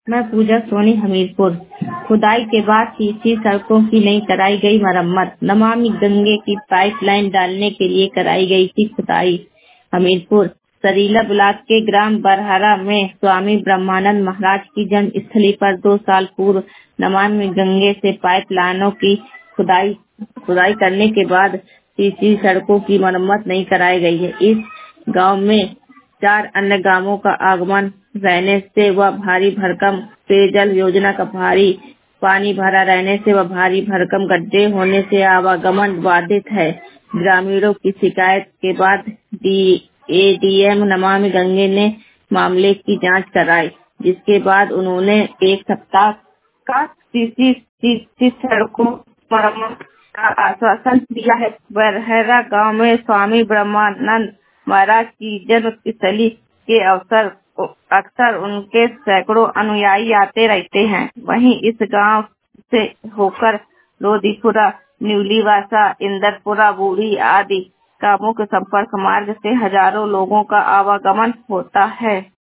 मैं पूजा सोनी, हमीरपुर। खुदाई के बाद सीसी सड़कों की नहीं कराई गई मरम्मत। नमामि गंगे की पाइपलाइन डालने के लिए कराई गई थी खुदाई। हमीरपुर। सरीला ब्लॉक के ग्राम बरहरा में स्वामी ब्रह्मानंद महाराज की जन्म स्थली पर 2 साल पूर्व नमामि गंगे से पाइपलाइनों की खुदाई करने के बाद सीसी सड़कों की मरम्मत नहीं कराई गई है। इस गांव में 4 अन्य गांवों का आगमन रहने से व भारी भरकम पेयजल योजना का भारी पानी भरा रहने से व भारी भरकम गड्ढे होने से आवागमन बाधित है। ग्रामीणों की शिकायत के बाद एडीएम नमामि गंगे ने मामले की जांच कराई, जिसके बाद उन्होंने 1 सप्ताह का सीसी सड़कों मरम्मत का आश्वासन दिया है। बरहरा गांव में स्वामी ब्रह्मानंद महाराज की जन्म स्थली के अक्सर उनके सैकड़ों अनुयायी आते रहते हैं। वहीं इस गांव से होकर लोधीपुरा, न्यूलीवासा, इंदरपुरा, बूढ़ी आदि का मुख्य संपर्क मार्ग से हजारों लोगों का आवागमन होता है।